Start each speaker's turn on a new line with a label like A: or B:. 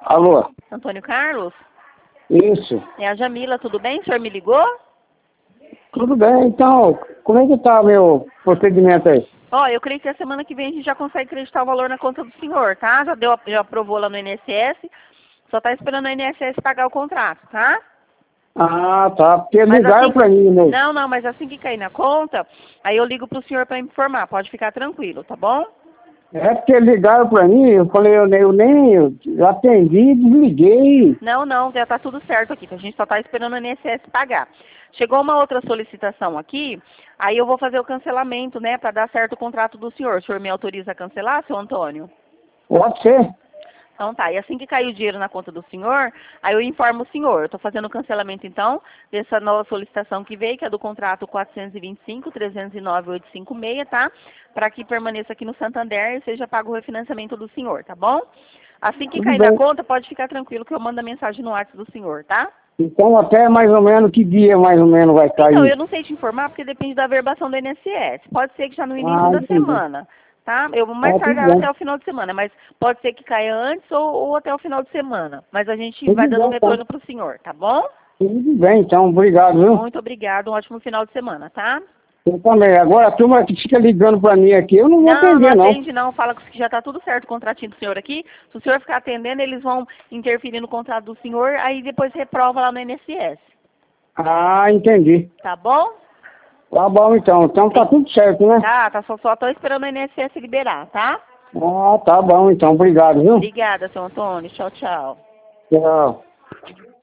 A: Alô?
B: Antônio Carlos?
A: Isso.
B: É a Jamila, tudo bem? O senhor me ligou?
A: Tudo bem, então, como é que tá meu procedimento aí?
B: Ó, eu creio que a semana que vem a gente já consegue acreditar o valor na conta do senhor, tá? Já aprovou lá no INSS, só tá esperando o INSS pagar o contrato, tá?
A: Ah, tá, porque
B: Mas
A: ligaram
B: assim,
A: pra mim, né?
B: não, mas assim que cair na conta, aí eu ligo pro senhor pra informar, pode ficar tranquilo, tá bom?
A: É porque ligaram pra mim, eu falei, eu atendi e desliguei.
B: Não, já tá tudo certo aqui, a gente só tá esperando o INSS pagar. Chegou uma outra solicitação aqui, aí eu vou fazer o cancelamento, né, pra dar certo o contrato do senhor. O senhor me autoriza a cancelar, seu Antônio?
A: Pode ser?
B: Então tá, e assim que cair o dinheiro na conta do senhor, aí eu informo o senhor. Eu estou fazendo o cancelamento então dessa nova solicitação que veio, que é do contrato 425-309-856, tá? Para que permaneça aqui no Santander e seja pago o refinanciamento do senhor, tá bom? Assim que
A: Tudo
B: cair na
A: bem.
B: conta, pode ficar tranquilo que eu mando a mensagem no WhatsApp do senhor, tá?
A: Então até mais ou menos que dia mais ou menos vai
B: Então, eu
A: cair?
B: não sei te informar porque depende da verbação do INSS. Pode ser que já no início
A: Ah,
B: da
A: entendi.
B: semana, tá? Eu vou mais
A: Ah, tudo
B: tardar
A: bem.
B: até o final de semana, mas pode ser que caia antes ou até o final de semana. Mas a gente vai
A: Tudo
B: dando
A: bem, então.
B: retorno pro senhor, tá bom?
A: Tudo bem, então, obrigado, viu?
B: Muito obrigado, um ótimo final de semana, tá?
A: Eu também. Agora a turma que fica ligando pra mim aqui, eu não vou
B: Não
A: atender, não.
B: atende não, fala que já está tudo certo o contratinho do senhor aqui. Se o senhor ficar atendendo, eles vão interferir no contrato do senhor, aí depois reprova lá no INSS.
A: Ah, entendi.
B: Tá bom?
A: Tá bom, então. Então tá tudo certo, né?
B: Tá, só tô esperando o INSS liberar, tá?
A: Ah, tá bom, então. Obrigado, viu?
B: Obrigada, seu Antônio. Tchau, tchau.
A: Tchau.